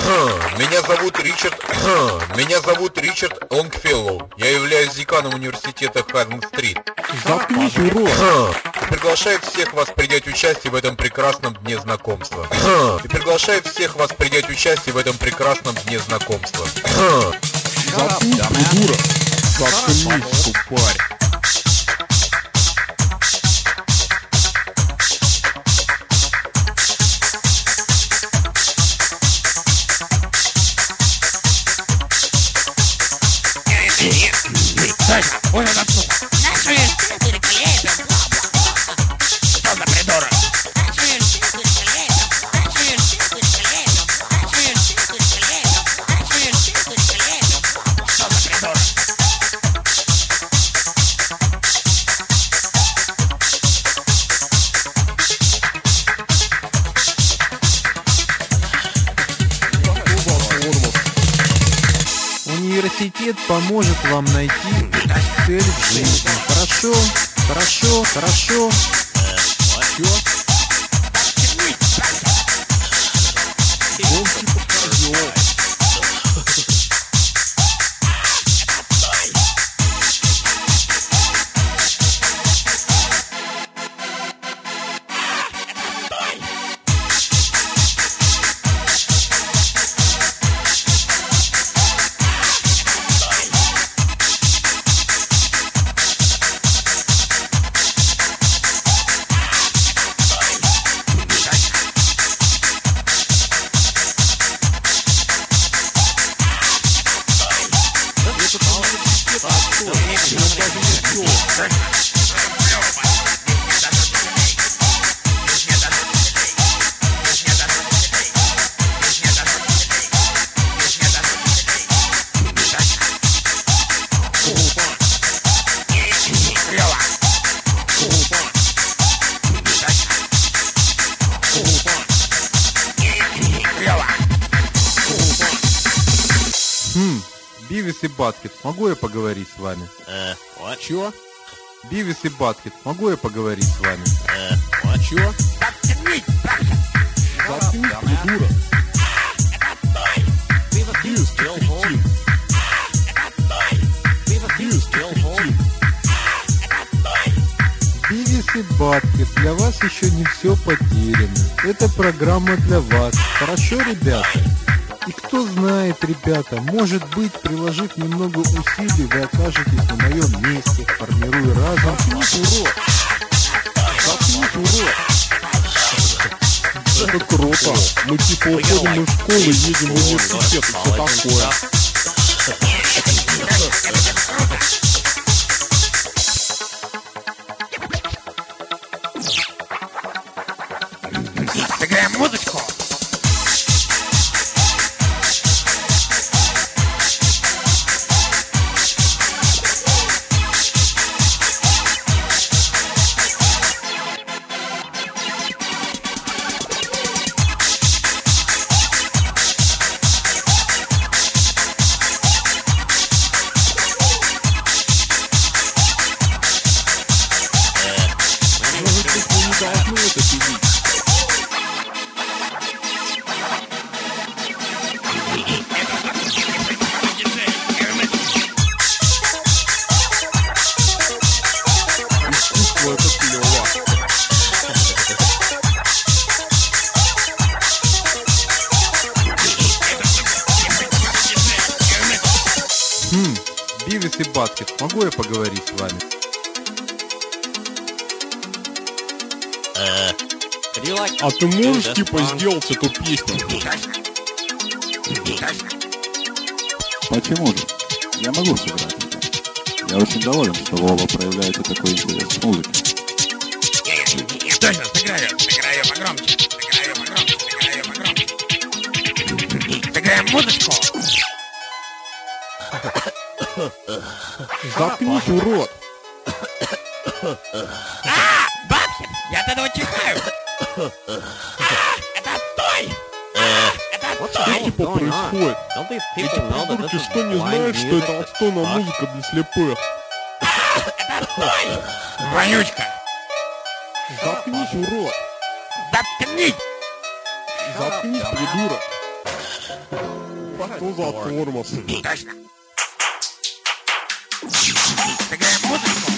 Меня зовут Ричард... Меня зовут Ричард Лонгфеллоу. Я являюсь деканом университета Харден-стрит. Заткнись, урод! И приглашаю всех вас принять участие в этом прекрасном дне знакомства. И приглашаю всех вас принять участие в этом прекрасном дне знакомства. Заткнись, придурок! Заткнись, тупарь! Уже заткнул. Наш университет великолепен. Что за придурок? Наш университет великолепен. Наш университет великолепен. Наш университет великолепен. Наш университет великолепен. Что за придурок? Университет поможет вам найти цель в жизни. Хорошо, хорошо, хорошо. Чё? Он типа козёл. Бивис и Батхед, могу я поговорить с вами? Чё? Бивис и Батхед, могу я поговорить с вами? Чё? Заткнись, придурок! Бивис, ты кретин! Бивис, ты кретин! Бивис и Батхед, для вас еще не все потеряно. Это программа для вас. Хорошо, ребята? И кто знает, ребята, может быть, приложив немного усилий, вы окажетесь на моем месте, формируя разум. Заткнись, урод! Заткнись, урод! Это круто! Мы типа уходим из школы, едем в университет и все такое. Сыграем музычку. Бивис и Батхед, могу я поговорить с вами? А ты можешь типа сделать эту песню? Почему же? Я могу сыграть это. Я очень доволен, что вы оба проявляете такой интерес к музыке. Точно, сыграю погромче. Сыграем музычку. Заткнись, урод! Батхед, я от этого чихаю. Это отстой. Это Что отстой. типа происходит? Эти придурки что, не знают, что это отстойная музыка для слепых? Это отстой. Вонючка. Заткнись, урод! Заткнись. Заткнись, придурок! Что за тормоз? Точно. Сыграем музыку.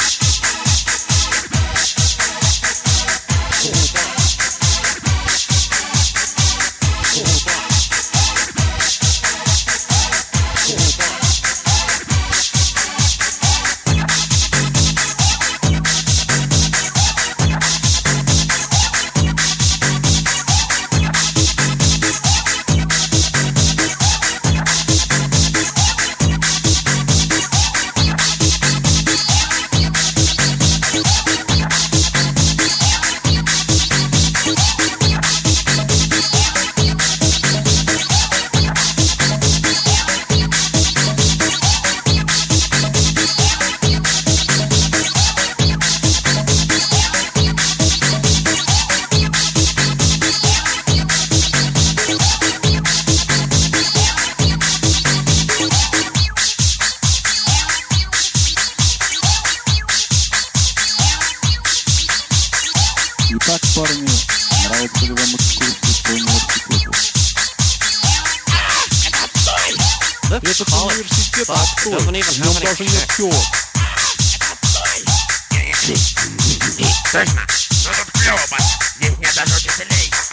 Итак, парни, нравится ли вам экскурсия по университету? Этот университет отстой. В нем даже нет пчелок. Точно. Ну тут клёво, здесь нет даже учителей.